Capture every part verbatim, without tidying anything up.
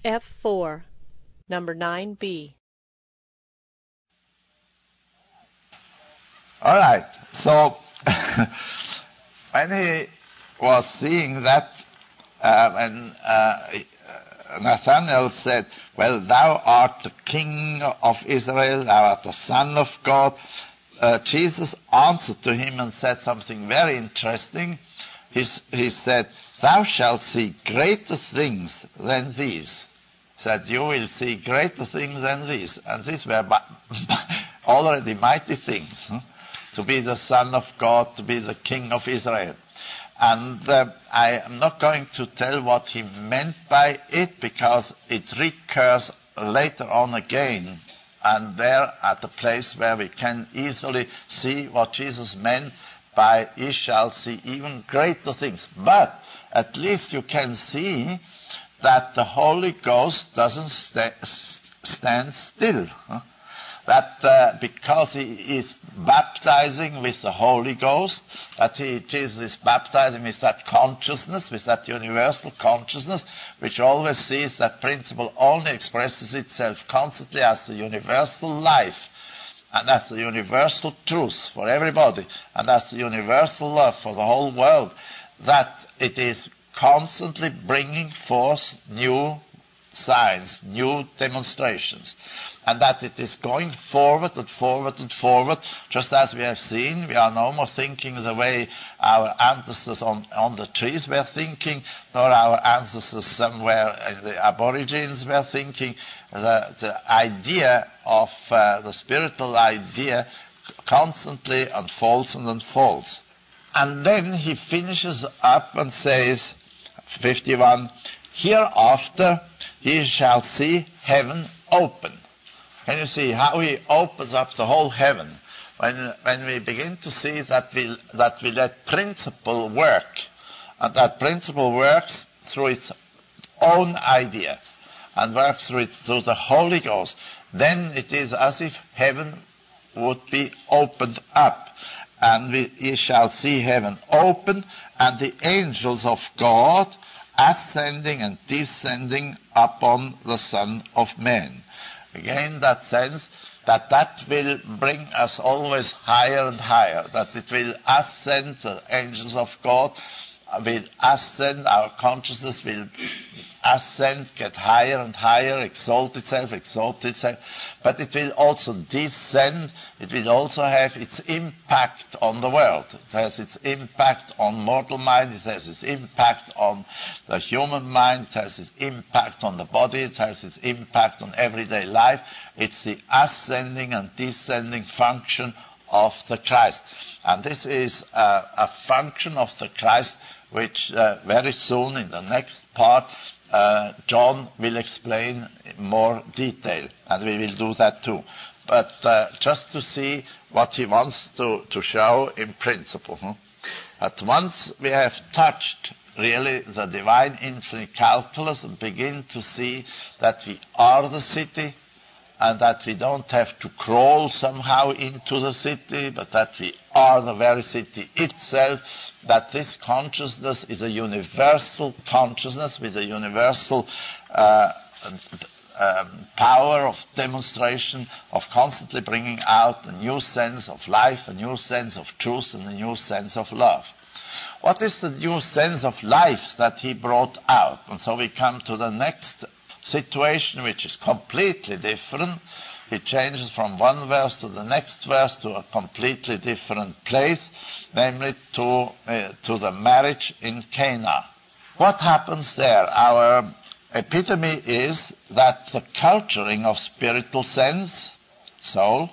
F four, number nine B. All right. So when he was seeing that, uh, when uh, Nathanael said, "Well, thou art the King of Israel, thou art the Son of God," uh, Jesus answered to him and said something very interesting. He, he said, "Thou shalt see greater things than these." He said, "You will see greater things than these." And these were already mighty things. Huh? To be the Son of God, to be the King of Israel. And uh, I am not going to tell what he meant by it, because it recurs later on again, and there at the place where we can easily see what Jesus meant by "ye shall see even greater things." But at least you can see that the Holy Ghost doesn't sta- stand still. Huh? That uh, because he is baptizing with the Holy Ghost, that he, Jesus is baptizing with that consciousness, with that universal consciousness, which always sees that principle only expresses itself constantly as the universal life, and as the universal truth for everybody, and as the universal love for the whole world, that it is constantly bringing forth new signs, new demonstrations. And that it is going forward and forward and forward, just as we have seen. We are no more thinking the way our ancestors on, on the trees were thinking, nor our ancestors somewhere in the Aborigines were thinking. The, the idea of, uh, the spiritual idea constantly unfolds and unfolds. And then he finishes up and says, fifty-one, "Hereafter ye shall see heaven open." Can you see how he opens up the whole heaven? When when we begin to see that we that we let principle work, and that principle works through its own idea, and works through it through the Holy Ghost, then it is as if heaven would be opened up, and we ye shall see heaven open, and the angels of God ascending and descending upon the Son of Man. Again, that sense that that will bring us always higher and higher, that it will ascend, the angels of God will ascend, our consciousness will ascend, get higher and higher, exalt itself, exalt itself, but it will also descend, it will also have its impact on the world. It has its impact on mortal mind, it has its impact on the human mind, it has its impact on the body, it has its impact on everyday life. It's the ascending and descending function of the Christ. And this is uh, a function of the Christ which uh, very soon in the next part uh, John will explain in more detail, and we will do that too. But uh, just to see what he wants to, to show in principle. Hmm? At once we have touched really the divine infinite calculus and begin to see that we are the city, and that we don't have to crawl somehow into the city, but that we are the very city itself, that this consciousness is a universal consciousness with a universal uh, um, power of demonstration, of constantly bringing out a new sense of life, a new sense of truth, and a new sense of love. What is the new sense of life that he brought out? And so we come to the next situation, which is completely different. He changes from one verse to the next verse to a completely different place, namely to uh, to the marriage in Cana. What happens there? Our epitome is that the culturing of spiritual sense, soul,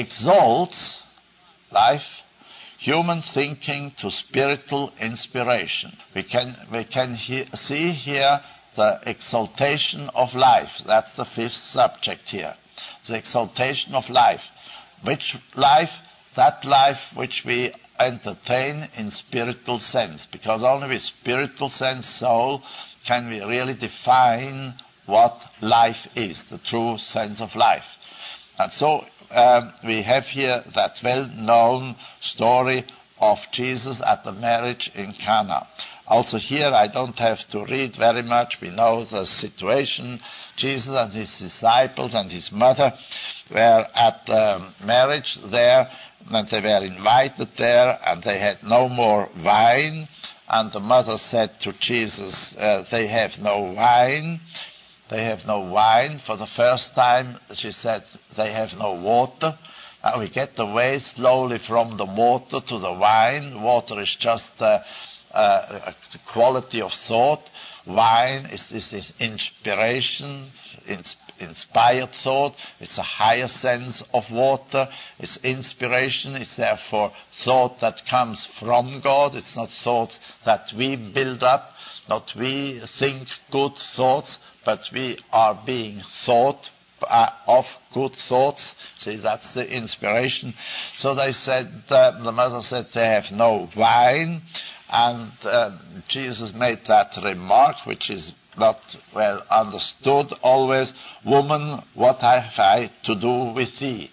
exalts life, human thinking to spiritual inspiration. We can we can he- see here the exaltation of life. That's the fifth subject here. The exaltation of life. Which life? That life which we entertain in spiritual sense. Because only with spiritual sense, soul, can we really define what life is, the true sense of life. And so um, we have here that well-known story of Jesus at the marriage in Cana. Also here I don't have to read very much. We know the situation. Jesus and his disciples and his mother were at the marriage there, and they were invited there, and they had no more wine. And the mother said to Jesus, uh, they have no wine. They have no wine. For the first time, she said, they have no water. Now we get away slowly from the water to the wine. Water is just uh, uh, the quality of thought. Wine is, is, is inspiration, ins- inspired thought. It's a higher sense of water. It's inspiration. It's therefore thought that comes from God. It's not thoughts that we build up, not we think good thoughts, but we are being thought uh, of good thoughts. See, that's the inspiration. So they said, uh, the mother said they have no wine. And uh, Jesus made that remark, which is not well understood always. Woman, what have I to do with thee?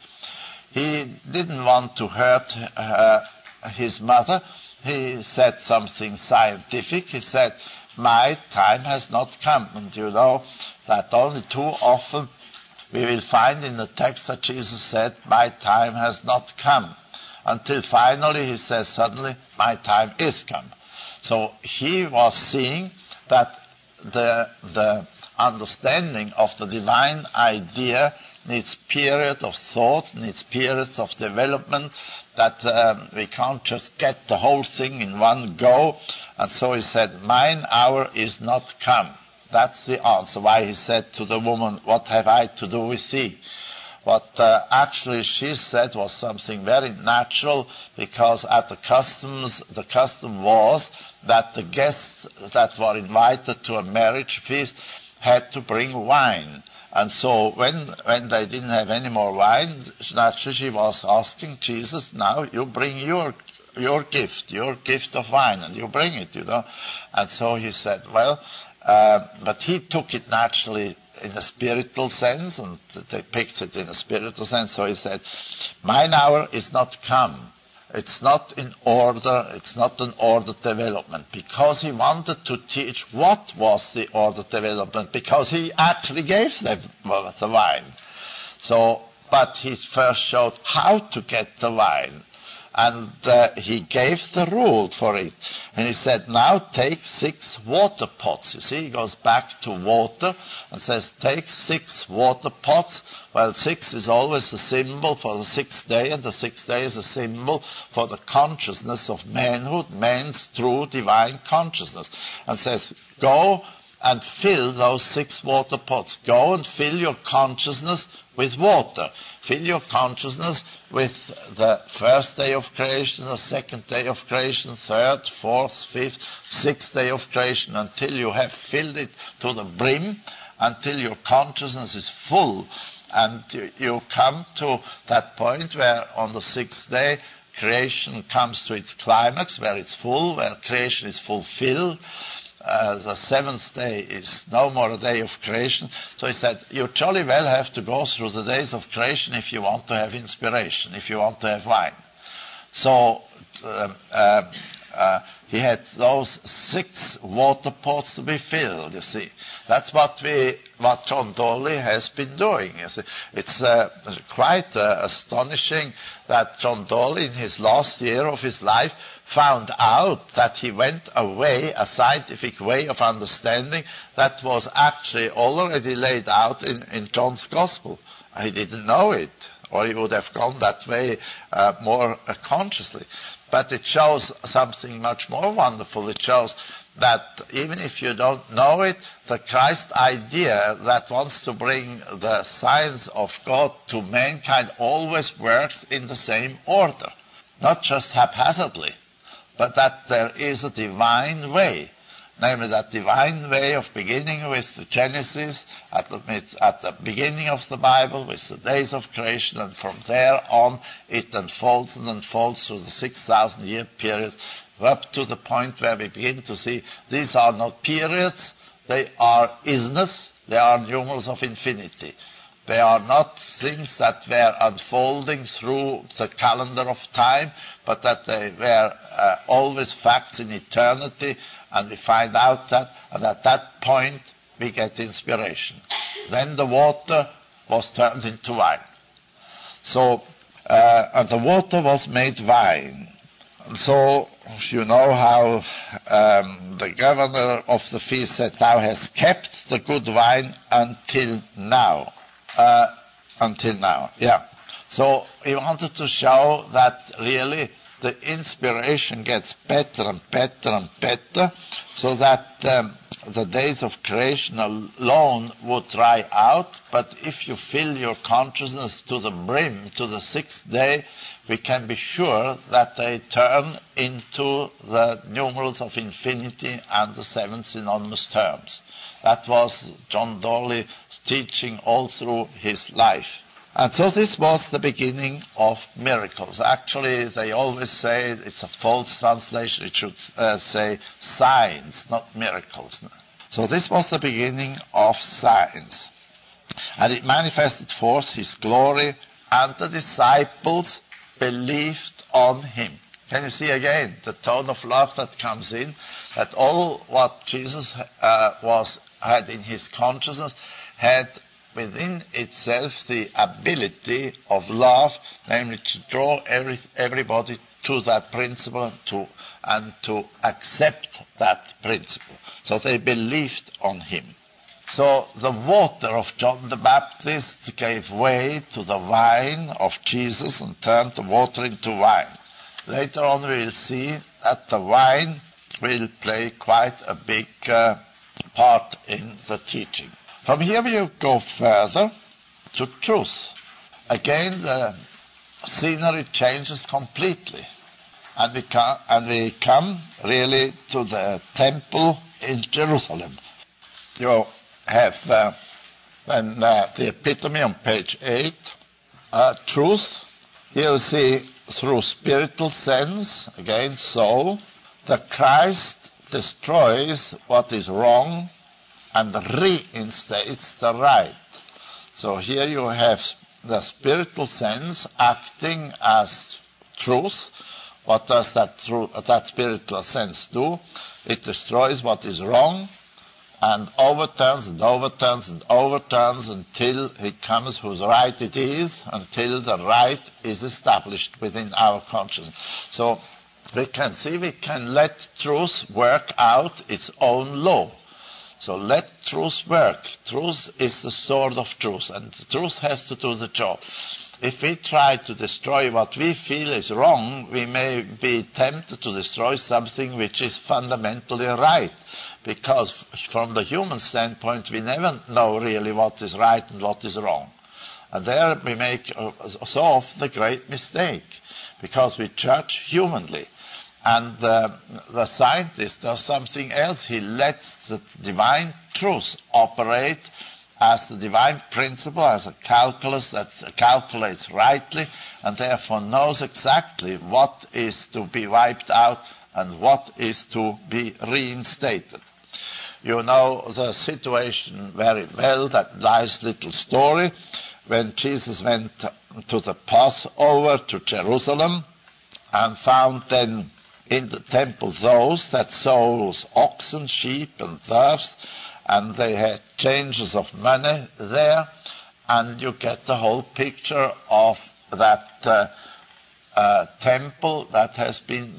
He didn't want to hurt uh, his mother. He said something scientific. He said, my time has not come. And you know that only too often we will find in the text that Jesus said, my time has not come. Until finally he says suddenly, my time is come. So he was seeing that the, the understanding of the divine idea needs period of thought, needs periods of development, that um, we can't just get the whole thing in one go. And so he said, mine hour is not come. That's the answer why he said to the woman, what have I to do with thee? What uh, actually she said was something very natural, because at the customs, the custom was that the guests that were invited to a marriage feast had to bring wine. And so when when they didn't have any more wine, naturally she was asking Jesus, now you bring your your gift, your gift of wine, and you bring it, you know. And so he said, well, uh, but he took it naturally in a spiritual sense, and they picked it in a spiritual sense. So he said, mine hour is not come. It's not in order, it's not an ordered development. Because he wanted to teach what was the ordered development, because he actually gave them the wine. So, but he first showed how to get the wine. And uh, he gave the rule for it. And he said, now take six water pots. You see, he goes back to water and says, take six water pots. Well, six is always a symbol for the sixth day, and the sixth day is a symbol for the consciousness of manhood, man's true divine consciousness. And says, go and fill those six water pots. Go and fill your consciousness with water. Fill your consciousness with the first day of creation, the second day of creation, third, fourth, fifth, sixth day of creation, until you have filled it to the brim, until your consciousness is full. And you, you come to that point where on the sixth day creation comes to its climax, where it's full, where creation is fulfilled. Uh, the seventh day is no more a day of creation. So he said, you jolly well have to go through the days of creation if you want to have inspiration, if you want to have wine. So um, uh, uh, he had those six water pots to be filled, you see. That's what we, what John Dolly has been doing, you see. It's uh, quite uh, astonishing that John Dolly, in his last year of his life, found out that he went away, a scientific way of understanding that was actually already laid out in, in John's Gospel. He didn't know it, or he would have gone that way uh, more uh, consciously. But it shows something much more wonderful. It shows that even if you don't know it, the Christ idea that wants to bring the science of God to mankind always works in the same order, not just haphazardly, but that there is a divine way, namely that divine way of beginning with the Genesis, at the, at the beginning of the Bible, with the days of creation, and from there on it unfolds and unfolds through the six thousand year period, up to the point where we begin to see these are not periods, they are isness, they are numerals of infinity. They are not things that were unfolding through the calendar of time, but that they were uh, always facts in eternity, and we find out that, and at that point we get inspiration. Then the water was turned into wine. So, uh, and the water was made wine. So, you know how um, the governor of the feast said, "Thou hast kept the good wine until now." Uh, until now, yeah. So he wanted to show that really the inspiration gets better and better and better, so that um, the days of creation alone would dry out. But if you fill your consciousness to the brim, to the sixth day, we can be sure that they turn into the numerals of infinity and the seven synonymous terms. That was John Dorley's teaching all through his life. And so this was the beginning of miracles. Actually, they always say it's a false translation. It should uh, say signs, not miracles. So this was the beginning of signs. And it manifested forth his glory, and the disciples believed on him. Can you see again the tone of love that comes in? That all what Jesus uh, was had in his consciousness had within itself the ability of love, namely to draw every, everybody to that principle to, and to accept that principle. So they believed on him. So the water of John the Baptist gave way to the wine of Jesus and turned the water into wine. Later on we will see that the wine will play quite a big uh, part in the teaching. From here we go further to truth. Again, the scenery changes completely. And we, come, and we come really to the temple in Jerusalem. You have uh, then, uh, the epitome on page eight, uh, truth. Here you see through spiritual sense, again soul, that Christ destroys what is wrong and reinstates the right. So here you have the spiritual sense acting as truth. What does that, truth, that spiritual sense do? It destroys what is wrong and overturns and overturns and overturns until he comes whose right it is, until the right is established within our consciousness. So we can see we can let truth work out its own law. So let truth work. Truth is the sword of truth, and the truth has to do the job. If we try to destroy what we feel is wrong, we may be tempted to destroy something which is fundamentally right. Because from the human standpoint, we never know really what is right and what is wrong. And there we make uh, so often the great mistake, because we judge humanly. And uh, the scientist does something else. He lets the divine truth operate as the divine principle, as a calculus that calculates rightly, and therefore knows exactly what is to be wiped out and what is to be reinstated. You know the situation very well, that nice little story, when Jesus went to the Passover to Jerusalem and found then in the temple those that sold oxen, sheep, and doves, and they had changes of money there, and you get the whole picture of that uh, uh, temple that has been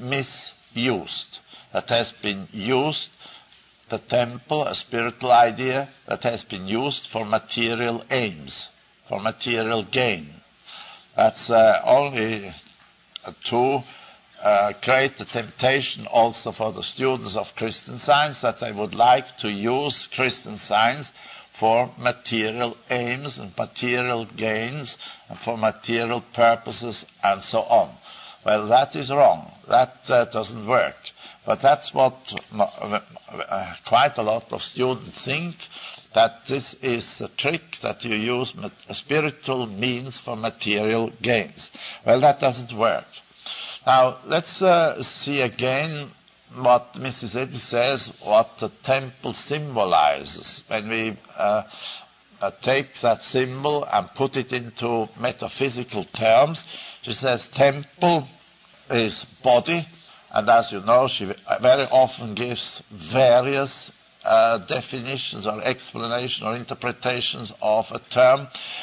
misused, that has been used, the temple, a spiritual idea that has been used for material aims, for material gain. That's uh, only uh, two Uh, create the temptation also for the students of Christian Science that they would like to use Christian Science for material aims and material gains and for material purposes and so on. Well, that is wrong. That uh, doesn't work. But that's what uh, quite a lot of students think, that this is a trick that you use spiritual means for material gains. Well, that doesn't work. Now, let's uh, see again what Missus Eddy says, what the temple symbolizes. When we uh, uh, take that symbol and put it into metaphysical terms, she says temple is body, And as you know, she very often gives various uh, definitions or explanations or interpretations of a term.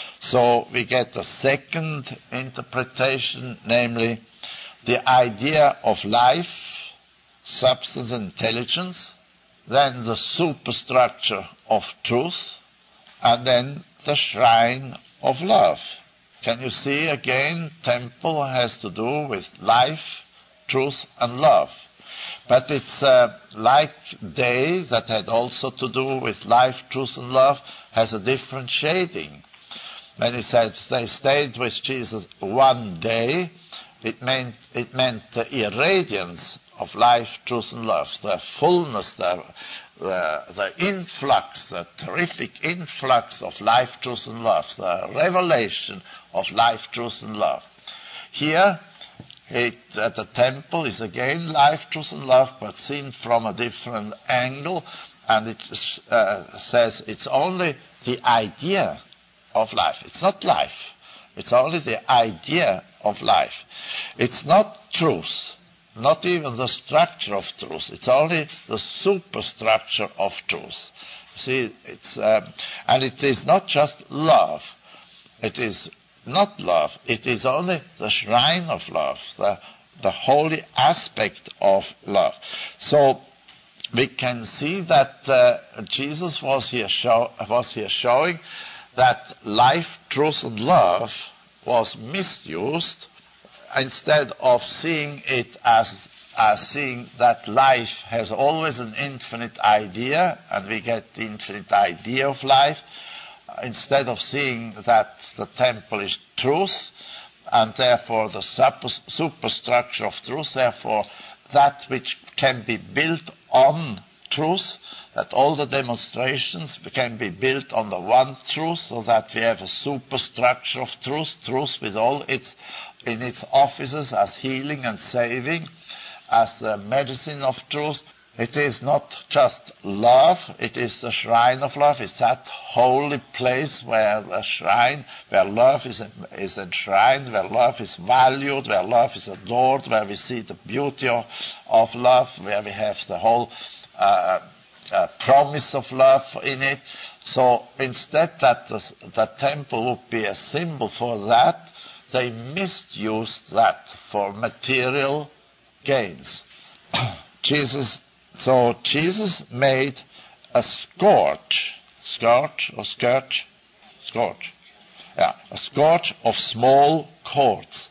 So we get a second interpretation, namely the idea of life, substance, and intelligence, then the superstructure of truth, and then the shrine of love. Can you see again, temple has to do with life, truth, and love. But it's uh, like day, that had also to do with life, truth, and love, has a different shading. When he said they stayed with Jesus one day, it meant, it meant the irradiance of life, truth, and love, the fullness, the, the, the influx, the terrific influx of life, truth, and love, the revelation of life, truth, and love. Here, it, at the temple is again life, truth, and love, but seen from a different angle, and it uh, says it's only the idea of life. It's not life. It's only the idea of life. It's not truth, not even the structure of truth. It's only the superstructure of truth. See, it's um, and it is not just love. It is not love. It is only the shrine of love, the the holy aspect of love. So we can see that uh, Jesus was here show, was here showing that life, truth, and love was misused, instead of seeing it as as seeing that life has always an infinite idea, and we get the infinite idea of life, instead of seeing that the temple is truth, and therefore the super, superstructure of truth, therefore that which can be built on truth, that all the demonstrations can be built on the one truth, so that we have a superstructure of truth, truth with all its, in its offices as healing and saving, as the medicine of truth. It is not just love, it is the shrine of love. It's that holy place where the shrine, where love is, is enshrined, where love is valued, where love is adored, where we see the beauty of, of love, where we have the whole uh, uh, promise of love in it. So instead that the, the temple would be a symbol for that, they misused that for material gains. Jesus So Jesus made a scourge, scourge or scourge, scourge, yeah, a scourge of small cords.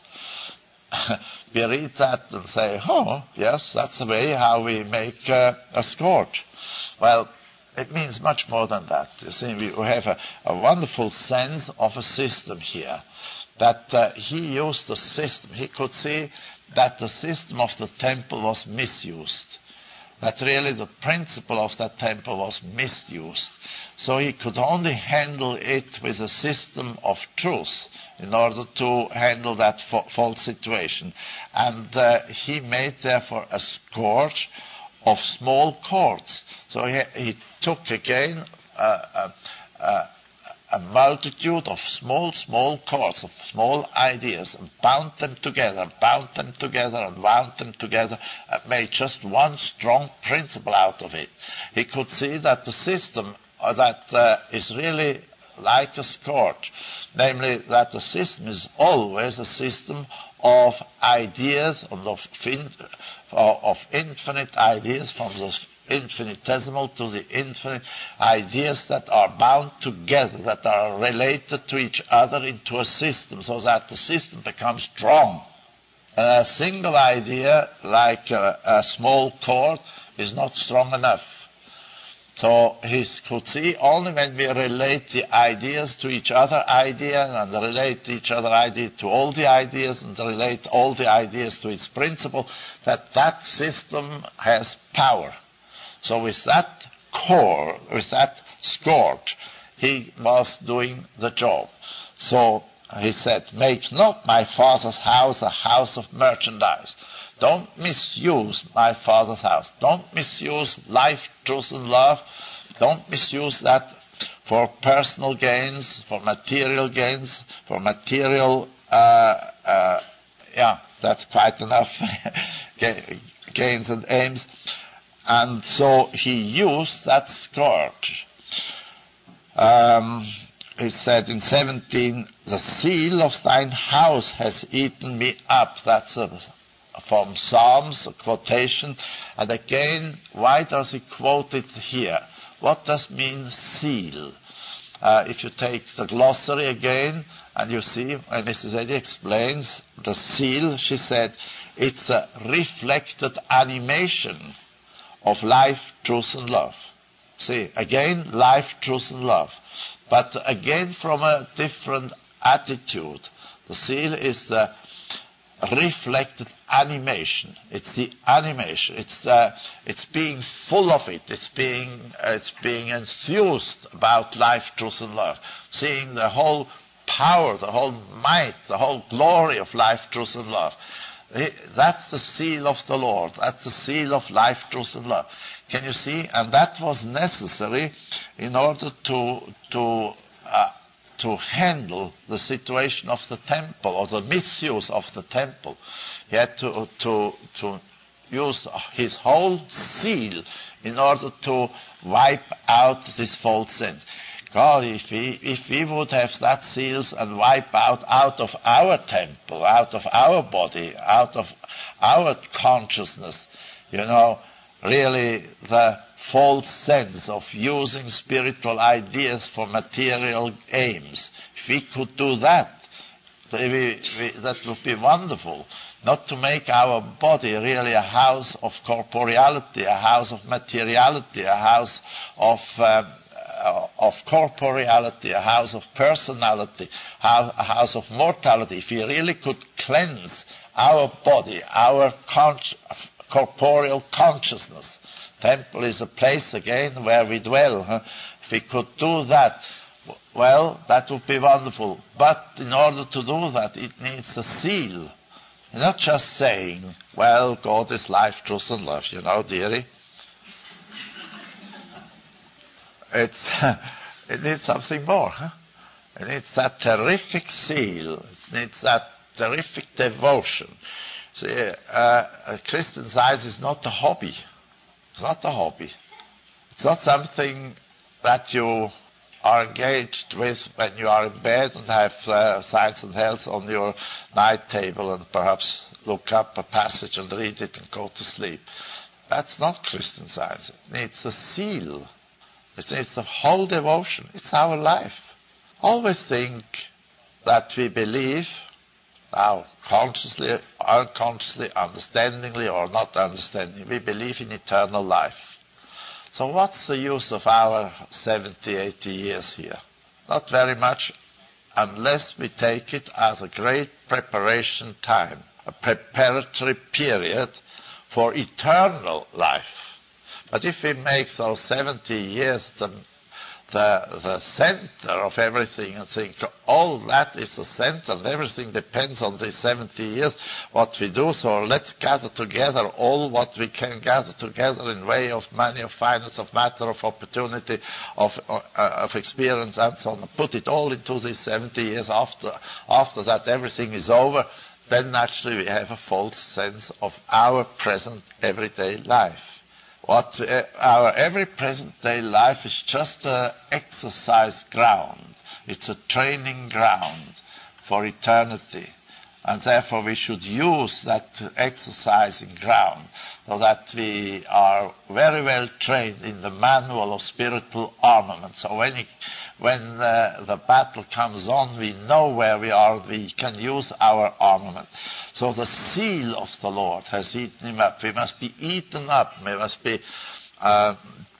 We read that and say, oh, yes, that's the way how we make uh, a scourge. Well, it means much more than that. You see, we have a, a wonderful sense of a system here, that uh, he used the system. He could see that the system of the temple was misused, that really the principle of that temple was misused. So he could only handle it with a system of truth in order to handle that fa- false situation. And uh, he made therefore a scourge of small cords. So he, he took again uh, a, a, a multitude of small, small cords, of small ideas, and bound them together, bound them together, and wound them together, and made just one strong principle out of it. He could see that the system uh, that uh, is really like a scourge, namely that the system is always a system of ideas, and of, fin- of infinite ideas, from the infinitesimal to the infinite, ideas that are bound together, that are related to each other into a system, so that the system becomes strong. And a single idea, like a, a small cord, is not strong enough. So he could see only when we relate the ideas to each other idea, and relate each other idea to all the ideas, and relate all the ideas to its principle, that that system has power. So with that core, with that scourge, he was doing the job. So he said, make not my Father's house a house of merchandise. Don't misuse my Father's house. Don't misuse life, truth, and love. Don't misuse that for personal gains, for material gains, for material, uh, uh, yeah, that's quite enough. gains and aims. And so he used that scourge. Um, he said in seventeen, the seal of thine house has eaten me up. That's a, from Psalms, a quotation. And again, why does he quote it here? What does mean seal? Uh, if you take the glossary again, and you see, when Missus Eddy explains the seal, she said, it's a reflected animation of life, truth, and love. See, again, life, truth, and love. But again, from a different attitude. The seal is the reflected animation. It's the animation. It's uh, it's being full of it. It's being uh, it's being enthused about life, truth, and love. Seeing the whole power, the whole might, the whole glory of life, truth, and love. That's the seal of the Lord. That's the seal of life, truth, and love. Can you see? And that was necessary in order to to uh, to handle the situation of the temple, or the misuse of the temple. He had to to to use his whole seal in order to wipe out this false sense. God, if we if we would have that seals and wipe out out of our temple, out of our body, out of our consciousness, you know, really the false sense of using spiritual ideas for material aims. If we could do that, we, we, that would be wonderful. Not to make our body really a house of corporeality, a house of materiality, a house of um, uh, of corporeality, a house of personality, a house of mortality. If we really could cleanse our body, our con- corporeal consciousness. Temple is a place again where we dwell. Huh? If we could do that, well, that would be wonderful. But in order to do that, it needs a seal. Not just saying, well, God is life, truth, and love, you know, dearie. It's, it needs something more. Huh? It needs that terrific seal. It needs that terrific devotion. See, uh, a Christian Science is not a hobby. It's not a hobby. It's not something that you are engaged with when you are in bed and have uh, Science and Health on your night table and perhaps look up a passage and read it and go to sleep. That's not Christian Science. It needs a seal. It needs the whole devotion. It's our life. Always think that we believe, now consciously, unconsciously, understandingly or not understanding, we believe in eternal life. So what's the use of our seventy, eighty years here? Not very much, unless we take it as a great preparation time, a preparatory period for eternal life. But if we make those seventy years the, the, the center of everything and think all that is the center and everything depends on these seventy years, what we do, so let's gather together all what we can gather together in way of money, of finance, of matter, of opportunity, of, uh, of experience and so on, and put it all into these seventy years. After, after that everything is over, then naturally we have a false sense of our present everyday life. What uh, our every present day life is just an exercise ground. It's a training ground for eternity. And therefore we should use that exercising ground so that we are very well trained in the manual of spiritual armament. So when, it, when uh, the battle comes on, we know where we are, we can use our armament. So the seal of the Lord has eaten him up. We must be eaten up. We must be uh,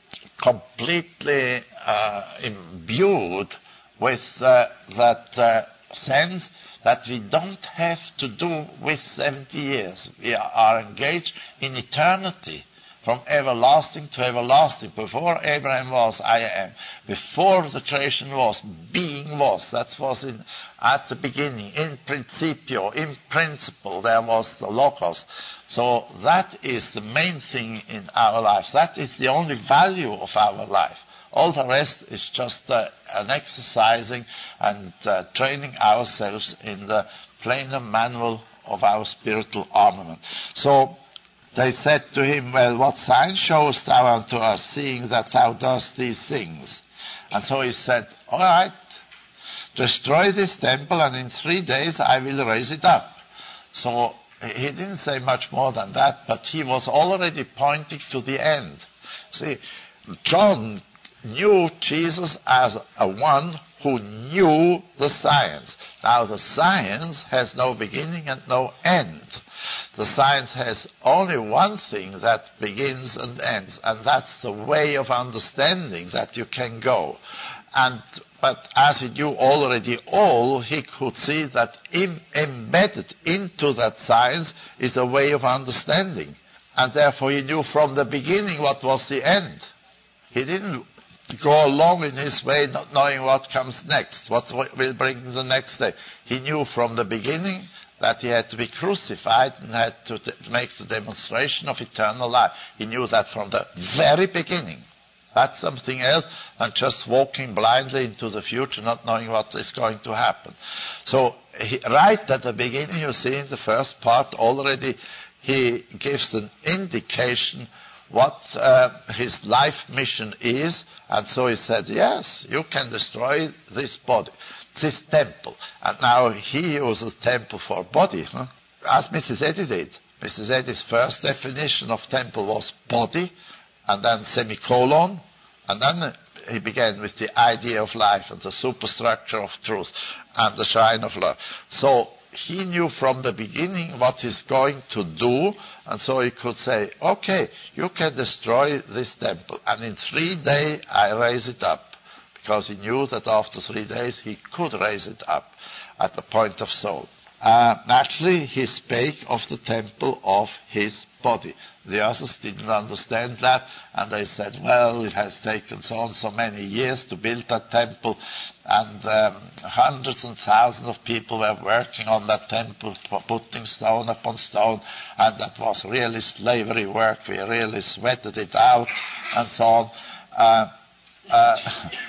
completely uh, imbued with uh, that uh, sense that we don't have to do with seventy years. We are engaged in eternity, from everlasting to everlasting. Before Abraham was, I am. Before the creation was, being was. That was in, at the beginning. In principio, in principle, there was the Logos. So that is the main thing in our lives. That is the only value of our life. All the rest is just uh, an exercising and uh, training ourselves in the plainer manual of our spiritual armament. So they said to him, well, what sign showest thou unto us, seeing that thou dost these things? And so he said, all right, destroy this temple, and in three days I will raise it up. So he didn't say much more than that, but he was already pointing to the end. See, John knew Jesus as a one who knew the science. Now the science has no beginning and no end. The science has only one thing that begins and ends, and that's the way of understanding that you can go. And but as he knew already all, he could see that im- embedded into that science is a way of understanding. And therefore he knew from the beginning what was the end. He didn't go along in his way not knowing what comes next, what will bring the next day. He knew from the beginning that he had to be crucified and had to make the demonstration of eternal life. He knew that from the very beginning. That's something else than just walking blindly into the future, not knowing what is going to happen. So he, right at the beginning, you see in the first part already, he gives an indication what uh, his life mission is. And so he said, yes, you can destroy this body, this temple. And now he uses temple for body, huh? As Missus Eddy did. Missus Eddy's first definition of temple was body, and then semicolon, and then he began with the idea of life and the superstructure of truth and the shrine of love. So he knew from the beginning what he's going to do, and so he could say, okay, you can destroy this temple, and in three days I raise it up, because he knew that after three days he could raise it up at the point of soul. Uh, naturally, he spake of the temple of his body. The others didn't understand that, and they said, well, it has taken so and so many years to build that temple, and um, hundreds and thousands of people were working on that temple, putting stone upon stone, and that was really slavery work. We really sweated it out, and so on. Uh, uh,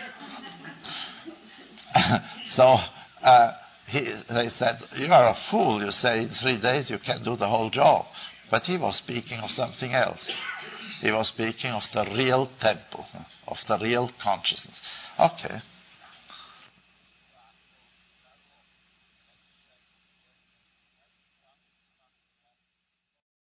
so, uh, he, they said, you are a fool, you say in three days you can do the whole job. But he was speaking of something else. He was speaking of the real temple, of the real consciousness. Okay.